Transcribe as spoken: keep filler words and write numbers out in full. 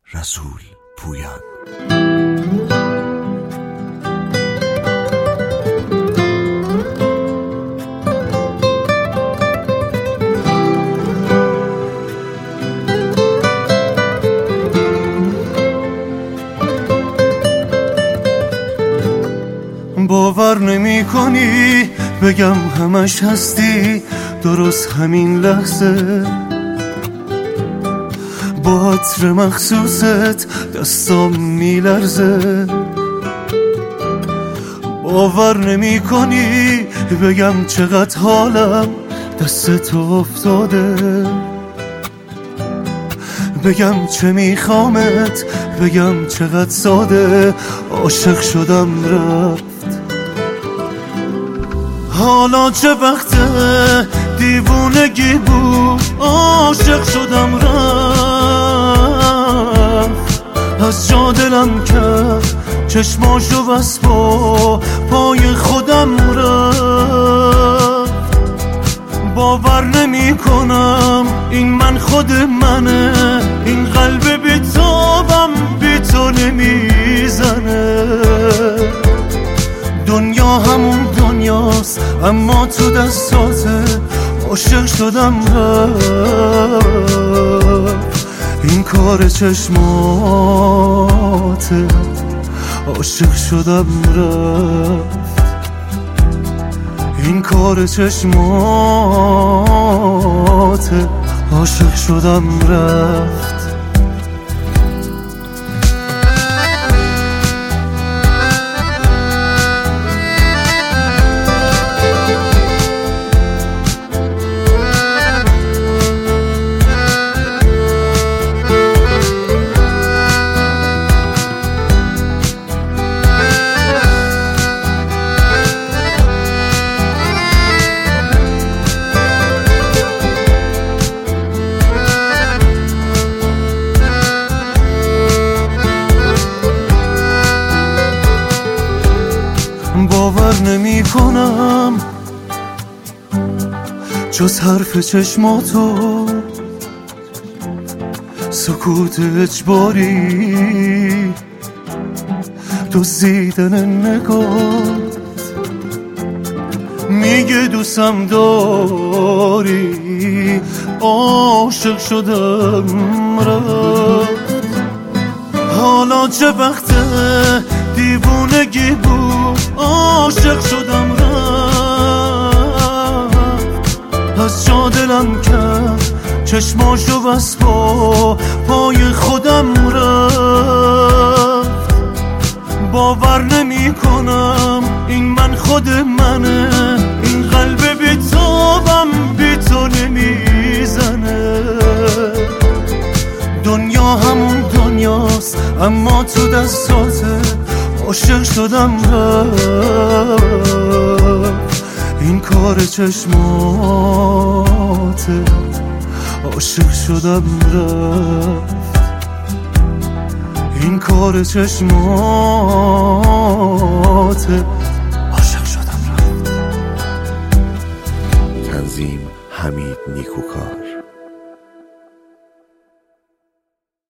رسول پویان. باور نمی کنی بگم همش هستی، درست همین لحظه با عطر مخصوصت دستام میلرزه. باور نمی کنی بگم چقدر حالم دست تو افتاده، بگم چه میخوامت، بگم چقدر ساده عاشق شدم رفت. حالا چه وقته دیوونگی بود، عاشق شدم رفت. از جا دلم کرد چشماشو بس با پای خودم رفت. باور نمی کنم این من خود منه، این قلب بیتابم بی تو نمیزنه. دنیا همون دنیاست اما تو دستاته، عاشق شدم رفت. این کار چشماته، عاشق شدم رفت. این کار چشماته، عاشق شدم رفت. باور نمی کنم جز حرف چشماتو، سکوت اجباری، دزدیدن نگات. میگه دوستم داری، عاشق شدم رفت. حالا چه وقته دیوونگی بود، عاشق شدم رفت. از جا دلم کرد چشماشو بس با پای خودم رفت. باور نمی کنم این من خود منه، این قلب بیتابم بی تو نمیزنه. دنیا همون دنیاست اما تو دستاته، عاشق شدم رفت. این کار چشماته، عاشق شدم رفت. این کار چشماته، عاشق شدم رفت. تنظیم حمید نیکو.